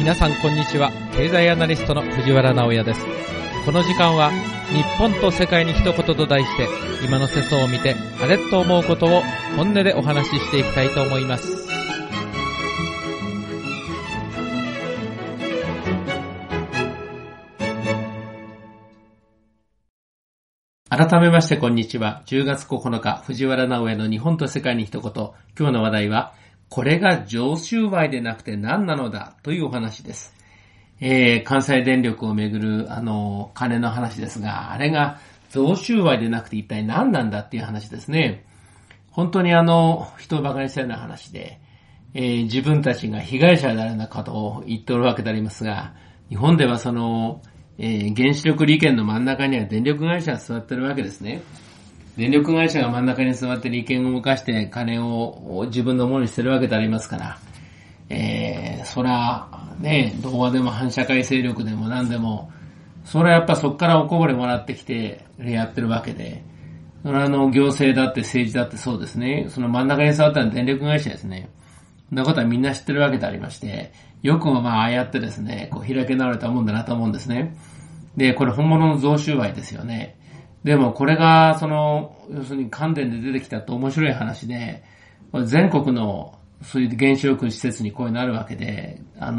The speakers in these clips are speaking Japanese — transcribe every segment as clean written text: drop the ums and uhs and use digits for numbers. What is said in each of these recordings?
皆さんこんにちは。経済アナリストの藤原直也です。この時間は日本と世界に一言と題して、今の世相を見てあれと思うことを本音でお話ししていきたいと思います。改めましてこんにちは。10月9日、藤原直也の日本と世界に一言。今日の話題は、これが贈収賄でなくて何なのだというお話です。関西電力をめぐる金の話ですが、あれが贈収賄でなくて一体何なんだっていう話ですね。本当に人を馬鹿にしたような話で、自分たちが被害者であるようなことを言っておるわけでありますが、日本では原子力利権の真ん中には電力会社が座ってるわけですね。電力会社が真ん中に座って利権を動かして金を自分のものにしてるわけでありますから、そら、ね、童話でも反社会勢力でも何でも、それはやっぱそこからおこぼれもらってきてやってるわけで、行政だって政治だってそうですね。その真ん中に座ったのは電力会社ですね。そんなことはみんな知ってるわけでありまして、よくもああやってですね、開け直れたもんだなと思うんですね。で、これ本物の贈収賄ですよね。でもこれが要するに関電で出てきたって面白い話で、全国のそういう原子力施設にこういうのあるわけで、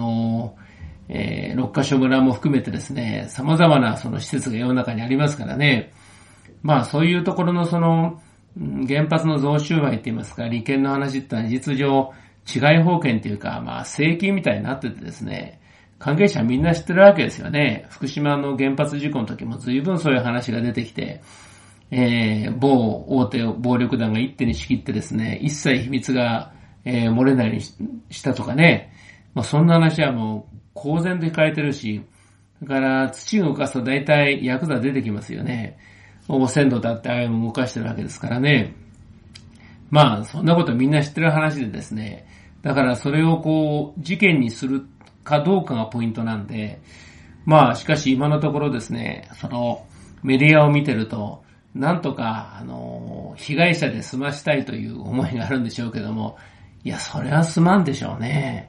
六ヶ所村も含めてですね、様々な施設が世の中にありますからね。そういうところの原発の贈収賄って言いますか、利権の話ってのは実情、治外法権っていうか、税金みたいになっててですね、関係者みんな知ってるわけですよね。福島の原発事故の時も随分そういう話が出てきて、某大手暴力団が一手に仕切ってですね、一切秘密が、漏れないようにしたとかね。そんな話はもう公然と聞かれてるし、だから土を動かすと大体ヤクザ出てきますよね。汚染土だってああいうの動かしてるわけですからね。そんなことみんな知ってる話でですね。だからそれを事件にするかどうかがポイントなんで、しかし今のところですね、メディアを見てると、なんとか、被害者で済ましたいという思いがあるんでしょうけども、いや、それは済まんでしょうね。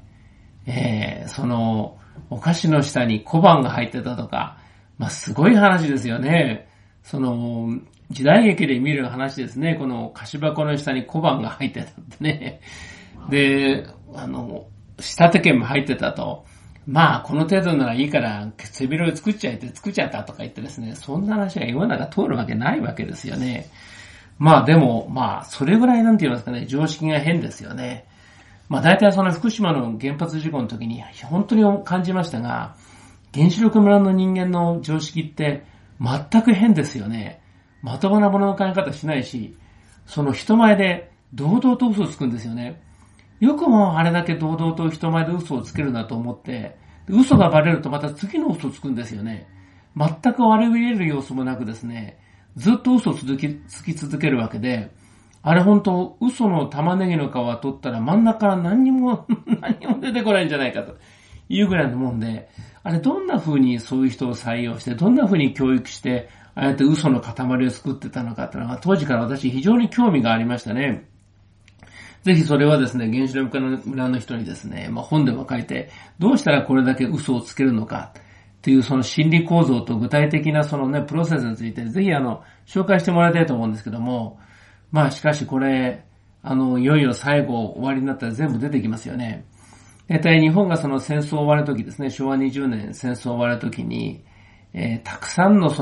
お菓子の下に小判が入ってたとか、すごい話ですよね。時代劇で見る話ですね。この菓子箱の下に小判が入ってたってね。で、仕立て券も入ってたと。この程度ならいいから、背広で作っちゃったとか言ってですね、そんな話が世の中通るわけないわけですよね。でも、それぐらいなんて言いますかね、常識が変ですよね。大体福島の原発事故の時に本当に感じましたが、原子力村の人間の常識って全く変ですよね。まともなものの考え方しないし、人前で堂々と嘘をつくんですよね。よくもあれだけ堂々と人前で嘘をつけるなと思って、嘘がバレるとまた次の嘘をつくんですよね。全く割れ入れる様子もなくですね、ずっと嘘をつき続けるわけで、あれ本当嘘の玉ねぎの皮を取ったら真ん中から何にも出てこないんじゃないかというぐらいのもんで、あれどんな風にそういう人を採用して、どんな風に教育して、ああやって嘘の塊を作ってたのかというのが当時から私非常に興味がありましたね。ぜひそれはですね、原子力村の人にですね、本でも書いて、どうしたらこれだけ嘘をつけるのかっていう心理構造と具体的なプロセスについて、ぜひ紹介してもらいたいと思うんですけども、しかしこれ、いよいよ最後終わりになったら全部出てきますよね。大体日本が戦争終わるときですね、昭和20年戦争終わるときに、たくさんの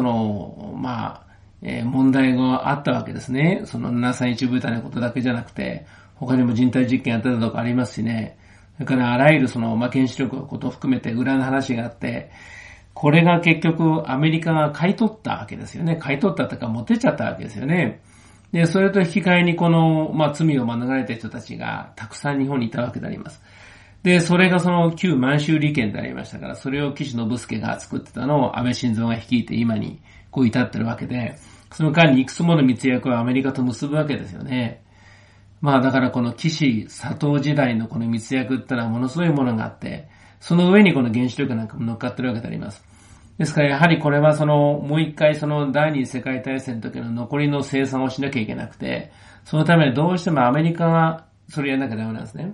問題があったわけですね。731部隊のことだけじゃなくて、他にも人体実験やってたとかありますしね。それからあらゆる原子力のことを含めて裏の話があって、これが結局アメリカが買い取ったわけですよね。買い取ったとか持ってっちゃったわけですよね。で、それと引き換えに罪を免れた人たちがたくさん日本にいたわけであります。で、それが旧満州利権でありましたから、それを岸信介が作ってたのを安倍晋三が率いて今に至ってるわけで、その間にいくつもの密約をアメリカと結ぶわけですよね。だからこの岸佐藤時代のこの密約ってのはものすごいものがあって、その上にこの原子力なんかも乗っかってるわけであります。ですからやはりこれはもう一回第二次世界大戦の時の残りの生産をしなきゃいけなくて、そのためにどうしてもアメリカがそれやらなきゃダメなんですね。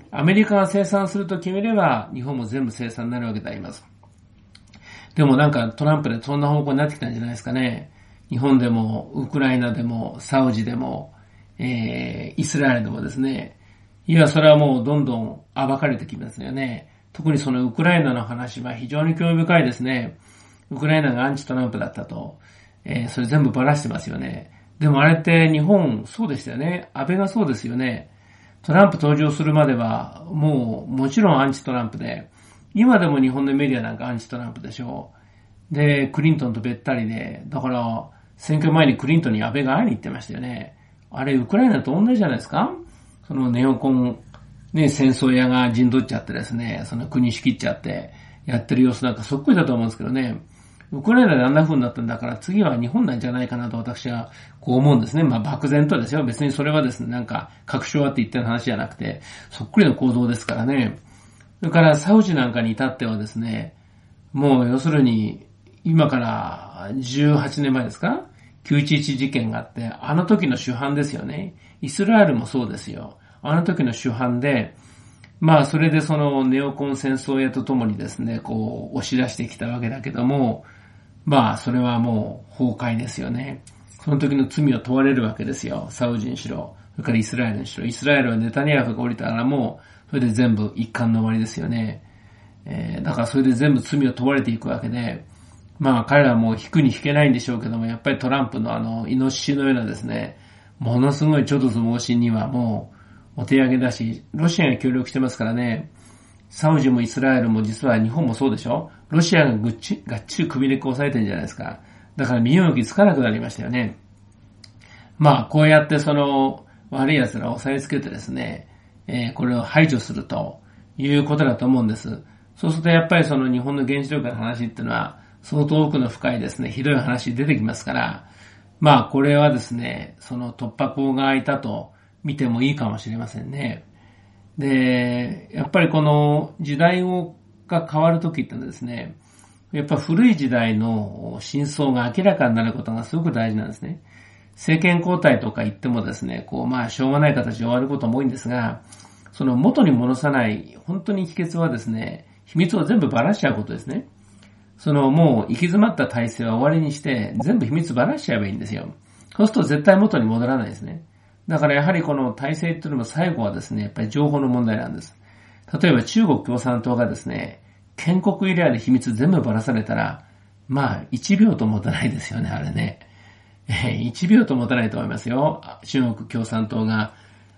アメリカが生産すると決めれば、日本も全部生産になるわけであります。でもなんかトランプでそんな方向になってきたんじゃないですかね。日本でも、ウクライナでも、サウジでも、イスラエルでもですね、いや、それはもうどんどん暴かれてきますよね。特にそのウクライナの話は非常に興味深いですね。ウクライナがアンチトランプだったと。それ全部ばらしてますよね。でもあれって日本そうでしたよね。安倍がそうですよね。トランプ登場するまではもちろんアンチトランプで、今でも日本のメディアなんかアンチトランプでしょう。で、クリントンとべったりで、だから選挙前にクリントンに安倍が会いに行ってましたよね。あれウクライナと同じじゃないですか？そのネオコン、ね、戦争屋が陣取っちゃってですね、その国仕切っちゃってやってる様子なんかそっくりだと思うんですけどね。ウクライナであんな風になったんだから次は日本なんじゃないかなと私はこう思うんですね。まあ漠然とですよ。別にそれはですね、なんか確証あって言ってる話じゃなくて、そっくりの行動ですからね。それからサウジなんかに至ってはですね、もう要するに今から18年前ですか ?911 事件があって、あの時の主犯ですよね。イスラエルもそうですよ。あの時の主犯で、まあそれでそのネオコン戦争屋とともにですね、こう押し出してきたわけだけども、まあそれはもう崩壊ですよね。その時の罪を問われるわけですよ。サウジにしろ、それからイスラエルにしろ。イスラエルはネタニヤフが降りたらもう、それで全部一貫の終わりですよね。だからそれで全部罪を問われていくわけで、まあ彼らはもう引くに引けないんでしょうけども、やっぱりトランプのイノシシのようなですね、ものすごいちょっと猛進にはもうお手上げだし、ロシアが協力してますからね、サウジもイスラエルも実は日本もそうでしょ？ロシアががっちり首根っこ押さえてるんじゃないですか。だから身動きつかなくなりましたよね。まあこうやってその悪い奴らを押さえつけてですね、これを排除するということだと思うんです。そうするとやっぱりその日本の原子力の話っていうのは相当奥の深いですね、ひどい話出てきますから、まあこれはですね、その突破口が開いたと見てもいいかもしれませんね。で、やっぱりこの時代が変わるときってのはですね、やっぱ古い時代の真相が明らかになることがすごく大事なんですね。政権交代とか言ってもですね、こうまあしょうがない形で終わることも多いんですが、その元に戻さない本当に秘訣はですね、秘密を全部ばらしちゃうことですね。そのもう行き詰まった体制は終わりにして全部秘密ばらしちゃえばいいんですよ。そうすると絶対元に戻らないですね。だからやはりこの体制っていうのも最後はですね、やっぱり情報の問題なんです。例えば中国共産党がですね、建国以来の秘密全部ばらされたら、まあ1秒と持たないですよね、あれね。1秒と持たないと思いますよ。中国共産党が、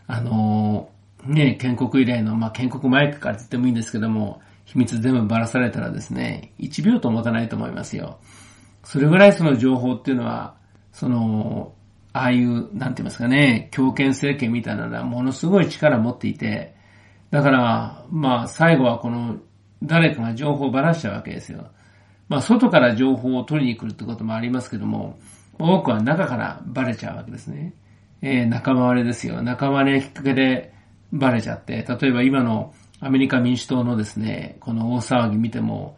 建国以来の、まあ建国前から言ってもいいんですけども、秘密全部ばらされたらですね、1秒と持たないと思いますよ。それぐらいその情報っていうのは、ああいう、なんて言いますかね、強権政権みたいなのはものすごい力を持っていて、だから、まあ最後はこの、誰かが情報をばらしちゃうわけですよ。まあ外から情報を取りに来るってこともありますけども、多くは中からバレちゃうわけですね。仲間割れですよ。仲間割れきっかけでバレちゃって、例えば今のアメリカ民主党のですね、この大騒ぎ見ても、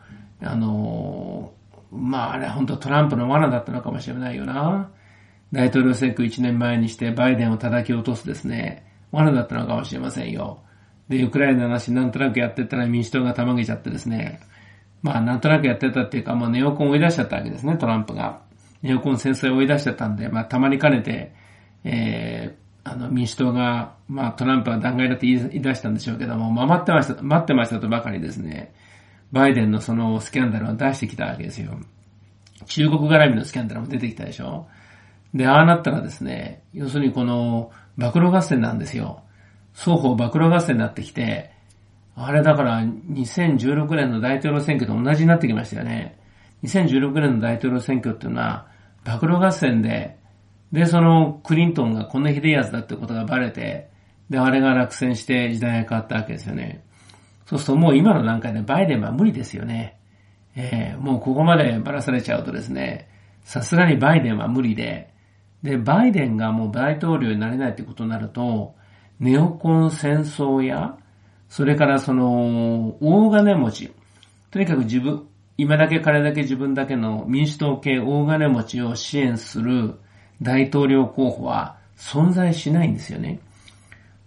まああれ本当トランプの罠だったのかもしれないよな。大統領選挙1年前にしてバイデンを叩き落とすですね、罠だったのかもしれませんよ。で、ウクライナの話なんとなくやってったら民主党がたまげちゃってですね、まあなんとなくやってたっていうかもうネオコンを追い出しちゃったわけですね、トランプが。ネオコン戦争を追い出しちゃったんで、まあたまりかねて、民主党が、まあトランプは弾劾だって言い出したんでしょうけども、まあ待ってましたとばかりですね、バイデンのそのスキャンダルを出してきたわけですよ。中国絡みのスキャンダルも出てきたでしょ。で、ああなったらですね、要するにこの暴露合戦なんですよ。双方暴露合戦になってきて、あれだから2016年の大統領選挙と同じになってきましたよね。2016年の大統領選挙っていうのは暴露合戦で、そのクリントンがこんなひでえやつだってことがバレて、で、あれが落選して時代が変わったわけですよね。そうするともう今の段階でバイデンは無理ですよね。もうここまでばらされちゃうとですね、さすがにバイデンは無理で、バイデンがもう大統領になれないってことになると、ネオコン戦争や、それからその、大金持ち、とにかく今だけ彼だけ自分だけの民主党系大金持ちを支援する大統領候補は存在しないんですよね。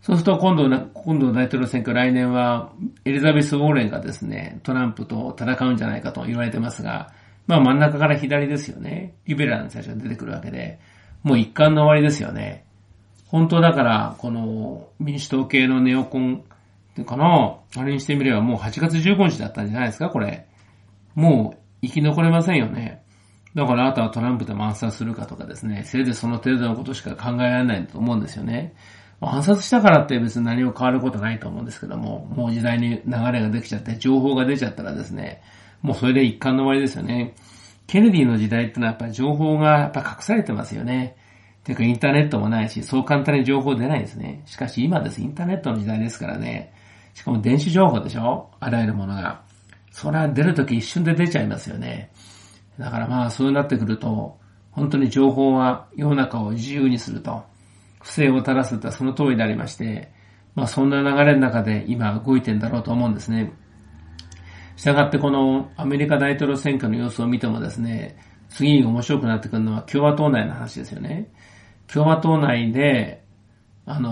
そうすると今度大統領選挙来年はエリザベス・ウォーレンがですね、トランプと戦うんじゃないかと言われてますが、まあ真ん中から左ですよね。リベラルな人たちが出てくるわけで、もう一貫の終わりですよね。本当だから、この民主党系のネオコンっていうかな、あれにしてみればもう8月15日だったんじゃないですか、これ。もう生き残れませんよね。だからあとはトランプでも暗殺するかとかですね、せいぜいその程度のことしか考えられないと思うんですよね。暗殺したからって別に何も変わることないと思うんですけども、もう時代に流れができちゃって、情報が出ちゃったらですね、もうそれで一貫の終わりですよね。ケネディの時代ってのはやっぱり情報がやっぱ隠されてますよね。ていうかインターネットもないし、そう簡単に情報出ないですね。しかし今です、インターネットの時代ですからね。しかも電子情報でしょ？あらゆるものが。それは出るとき一瞬で出ちゃいますよね。だからまあそうなってくると、本当に情報は世の中を自由にすると。不正を正すってその通りでありまして、まあそんな流れの中で今動いてんだろうと思うんですね。したがってこのアメリカ大統領選挙の様子を見てもですね、次に面白くなってくるのは共和党内の話ですよね。共和党内で、やっ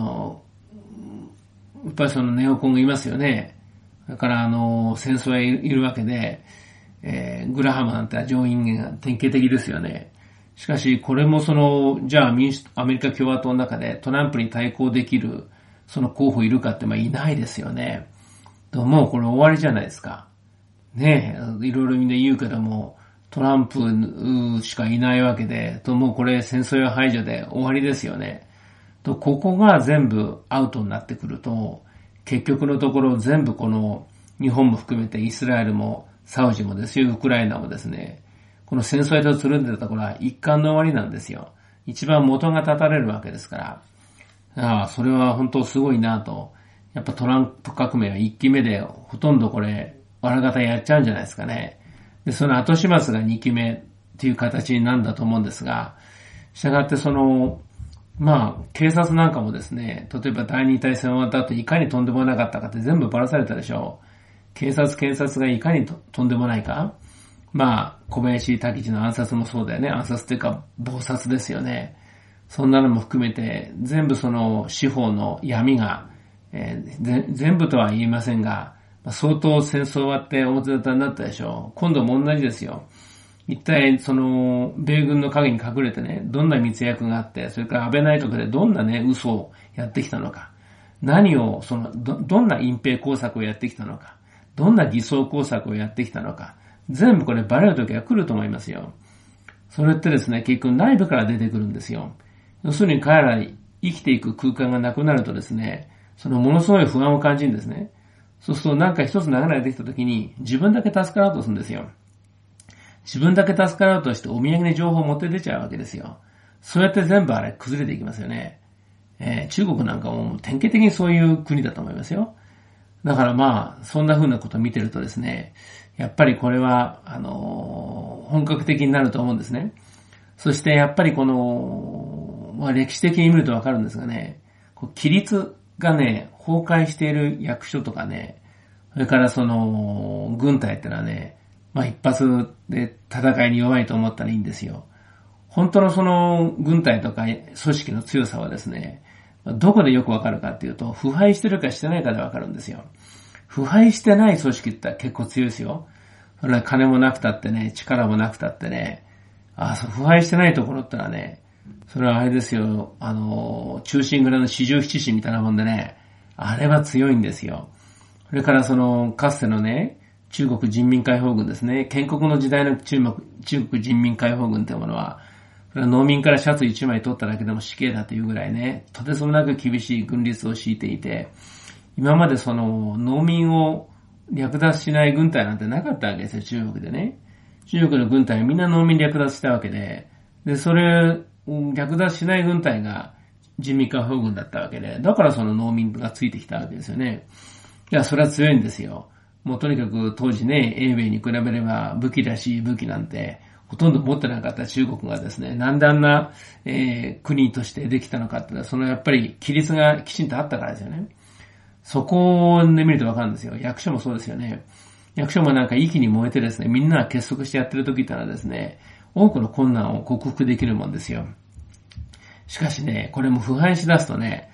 ぱりそのネオコンがいますよね。だから戦争がいるわけで、グラハムなんて上院が典型的ですよね。しかし、これもじゃあアメリカ共和党の中でトランプに対抗できる、その候補いるかっていないですよね。もうこれ終わりじゃないですか。ねえ、いろいろみんな言うけども、トランプしかいないわけで、もうこれ戦争や排除で終わりですよね。ここが全部アウトになってくると、結局のところ全部この日本も含めてイスラエルもサウジもですよ、ウクライナもですね、この戦争とつるんでたところは一貫の終わりなんですよ。一番元が立たれるわけですから。それは本当すごいなと。やっぱトランプ革命は1期目でほとんどこれ、わらがたやっちゃうんじゃないですかね。で、その後始末が2期目っていう形になるんだと思うんですが、したがって警察なんかもですね、例えば第二大戦終わった後いかにとんでもなかったかって全部ばらされたでしょう。警察、検察がいかにとんでもないか。小林武史の暗殺もそうだよね。暗殺っていうか、謀殺ですよね。そんなのも含めて、全部その司法の闇が、全部とは言いませんが、相当戦争終わって表沙汰になったでしょう。今度も同じですよ。一体米軍の陰に隠れてね、どんな密約があって、それから安倍内閣でどんなね、嘘をやってきたのか。何を、どんな隠蔽工作をやってきたのか。どんな偽装工作をやってきたのか。全部これバレる時は来ると思いますよ。それってですね、結局内部から出てくるんですよ。要するに彼らに生きていく空間がなくなるとですね、ものすごい不安を感じるんですね。そうするとなんか一つ流れができた時に自分だけ助からうとするんですよ。自分だけ助からうとしてお土産に情報を持って出ちゃうわけですよ。そうやって全部あれ崩れていきますよね。中国なんかも典型的にそういう国だと思いますよ。だからそんな風なことを見てるとですね、やっぱりこれは、本格的になると思うんですね。そしてやっぱり歴史的に見るとわかるんですがね、規律がね、崩壊している役所とかね、それから軍隊ってのはね、一発で戦いに弱いと思ったらいいんですよ。本当の軍隊とか組織の強さはですね、どこでよくわかるかっていうと、腐敗してるかしてないかでわかるんですよ。腐敗してない組織って結構強いですよ。それは金もなくたってね、力もなくたってね、腐敗してないところってのはね、それはあれですよ、忠臣蔵の四十七士みたいなもんでね、あれは強いんですよ。それからかつてのね、中国人民解放軍ですね、建国の時代の中国人民解放軍ってものは、それは農民からシャツ一枚取っただけでも死刑だというぐらいね、とてつもなく厳しい軍律を敷いていて、今まで農民を略奪しない軍隊なんてなかったわけですよ、中国でね。中国の軍隊はみんな農民略奪したわけで、それを略奪しない軍隊が人民解放軍だったわけで、だから農民がついてきたわけですよね。いや、それは強いんですよ。もうとにかく当時ね、英米に比べれば武器らしい武器なんてほとんど持ってなかった中国がですね、なんであんな、国としてできたのかっていうのは、やっぱり規律がきちんとあったからですよね。そこで見るとわかるんですよ。役所もそうですよね。役所もなんか息に燃えてですね、みんなが結束してやってる時ってのはですね、多くの困難を克服できるもんですよ。しかしね、これも腐敗しだすとね、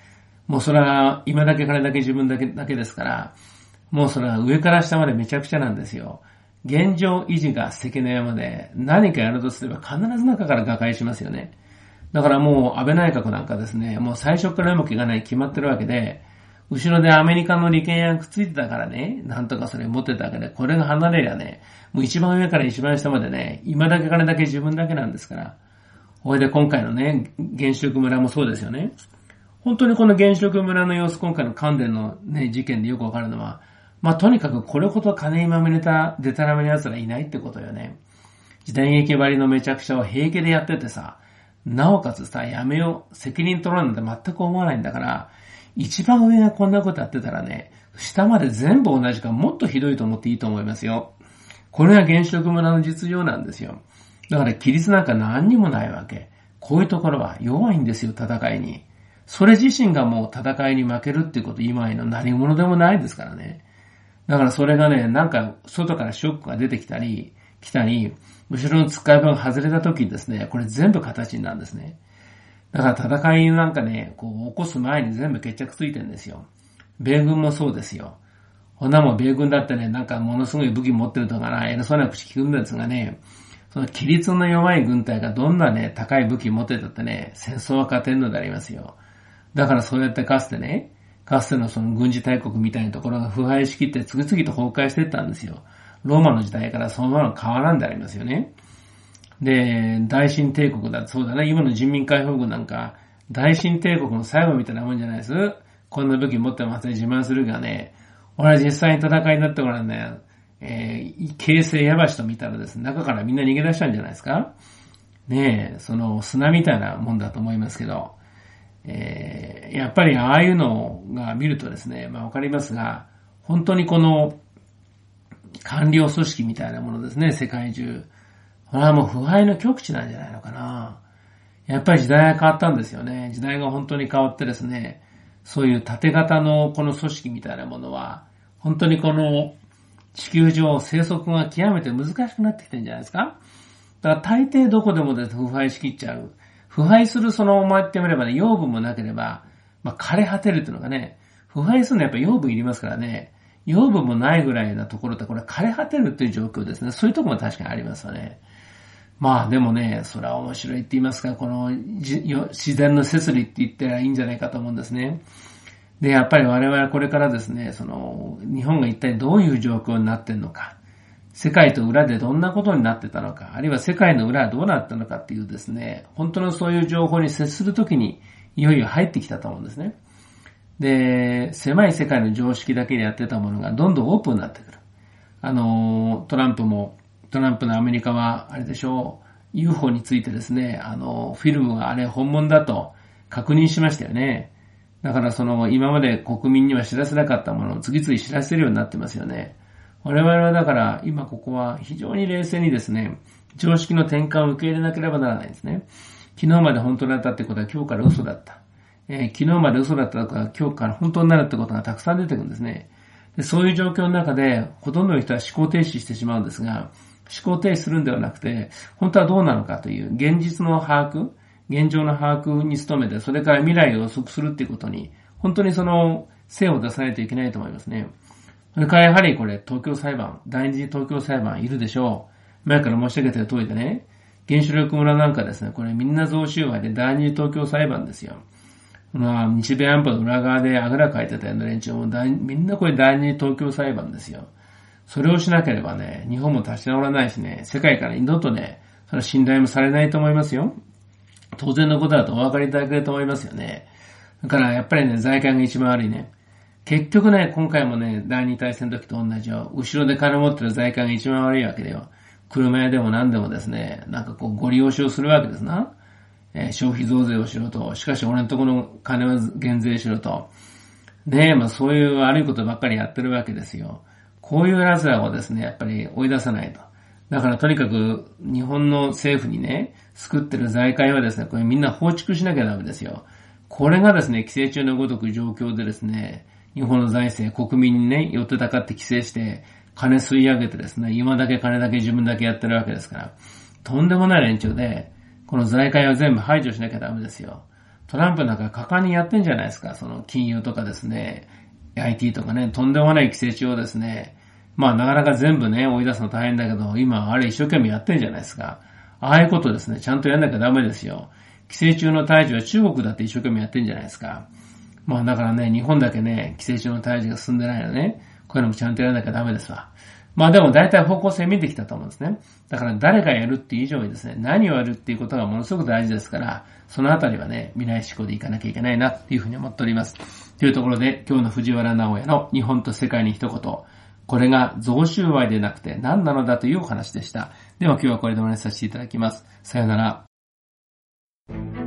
もうそれは今だけ金だけ自分だけですから、もうそれは上から下までめちゃくちゃなんですよ。現状維持が関の山で、何かやるとすれば必ず中から瓦解しますよね。だからもう安倍内閣なんかですね、もう最初からうまくいかないに決まってるわけで、後ろでアメリカの利権がくっついてたからね、なんとかそれ持ってたわけで、これが離れりゃね、もう一番上から一番下までね、今だけ金だけ自分だけなんですから。これで今回のね、原子力村もそうですよね。本当にこの原子力村の様子、今回の関電のね、事件でよくわかるのは、とにかくこれほど金にまみれたデタラメな奴らいないってことよね。時代劇割りのめちゃくちゃを平気でやっててさ、なおかつさ、やめよう、責任取らんなんて全く思わないんだから、一番上がこんなことやってたらね、下まで全部同じかもっとひどいと思っていいと思いますよ。これが原子力村の実情なんですよ。だから規律なんか何にもないわけ。こういうところは弱いんですよ、戦いに。それ自身がもう戦いに負けるっていうこと以外の何者でもないですからね。だからそれがね、なんか外からショックが出てきたり、後ろの突っかい分外れた時にですね、これ全部形になるんですね。だから戦いなんかね、こう起こす前に全部決着ついてるんですよ。米軍もそうですよ。ほんなもん米軍だってね、なんかものすごい武器持ってるとかな、偉そうな口聞くんですがね、その規律の弱い軍隊がどんなね、高い武器持ってたってね、戦争は勝てんのでありますよ。だからそうやってかつてのその軍事大国みたいなところが腐敗しきって次々と崩壊していったんですよ。ローマの時代からそのまま変わらんでありますよね。で、大清帝国だ、そうだね、今の人民解放軍なんか、大清帝国の最後みたいなもんじゃないです。こんな武器持ってますね、自慢するがね、俺は実際に戦いになってからね、京成矢橋と見たらですね、中からみんな逃げ出したんじゃないですか。ねえ、その砂みたいなもんだと思いますけど、やっぱりああいうのが見るとですね、わかりますが、本当にこの官僚組織みたいなものですね、世界中。これはもう腐敗の極致なんじゃないのかな。やっぱり時代が変わったんですよね。時代が本当に変わってですね、そういう縦型のこの組織みたいなものは、本当にこの地球上生息が極めて難しくなってきてるんじゃないですか。だから大抵どこでもですね、腐敗しきっちゃう。腐敗するそのまま言ってみればね、養分もなければ、枯れ果てるっていうのがね、腐敗するのはやっぱ養分いりますからね、養分もないぐらいなところってこれ枯れ果てるっていう状況ですね。そういうところも確かにありますよね。でもね、それは面白いって言いますか、この自然の摂理って言ったらいいんじゃないかと思うんですね。で、やっぱり我々はこれからですね、その、日本が一体どういう状況になってんのか、世界と裏でどんなことになってたのか、あるいは世界の裏はどうなったのかっていうですね、本当のそういう情報に接するときに、いよいよ入ってきたと思うんですね。で、狭い世界の常識だけでやってたものがどんどんオープンになってくる。トランプのアメリカは、あれでしょう、UFO についてですね、フィルムがあれ本物だと確認しましたよね。だからその、今まで国民には知らせなかったものを次々知らせるようになってますよね。我々はだから、今ここは非常に冷静にですね、常識の転換を受け入れなければならないんですね。昨日まで本当だったってことは今日から嘘だった。昨日まで嘘だったとか今日から本当になるってことがたくさん出てくるんですね。で、そういう状況の中で、ほとんどの人は思考停止してしまうんですが、思考停止するんではなくて、本当はどうなのかという現実の把握、現状の把握に努めて、それから未来を予測するっていうことに、本当にその、精を出さないといけないと思いますね。それからやはりこれ、東京裁判、第二次東京裁判いるでしょう。前から申し上げている通りでね、原子力村なんかですね、これみんな贈収賄で第二次東京裁判ですよ。日米安保の裏側であぐらかいてたような連中もみんなこれ第二次東京裁判ですよ。それをしなければね、日本も立ち直らないしね、世界から二度とね、その信頼もされないと思いますよ。当然のことだとお分かりいただけると思いますよね。だからやっぱりね、財界が一番悪いね。結局ね、今回もね、第二大戦の時と同じよ。後ろで金持ってる財界が一番悪いわけだよ。車屋でも何でもですね、なんかこうご利用しをするわけですな。消費増税をしろと。しかし俺のところの金は減税しろと。ねえ、そういう悪いことばっかりやってるわけですよ。こういう奴らをですね、やっぱり追い出さないと。だからとにかく日本の政府にね、救ってる財界はですね、これみんな放逐しなきゃダメですよ。これがですね、規制中のごとく状況でですね、日本の財政、国民にね、寄ってたかって規制して、金吸い上げてですね、今だけ金だけ自分だけやってるわけですから、とんでもない連中で、この財界を全部排除しなきゃダメですよ。 トランプなんか果敢にやってんじゃないですか。その金融とかですね、IT とかね、とんでもない規制中をですね、まあなかなか全部ね、追い出すの大変だけど、今あれ一生懸命やってんじゃないですか。ああいうことですね、ちゃんとやんなきゃダメですよ。規制中の退治は中国だって一生懸命やってんじゃないですか。まあだからね、日本だけね、規制中の退治が進んでないのね、こういうのもちゃんとやらなきゃダメですわ。まあでも大体方向性見てきたと思うんですね。だから誰がやるっていう以上にですね、何をやるっていうことがものすごく大事ですから、そのあたりはね、未来志向でいかなきゃいけないなっていうふうに思っております。というところで、今日の藤原直也の日本と世界に一言。これが贈収賄でなくて何なのだというお話でした。では今日はこれでお話しさせていただきます。さよなら。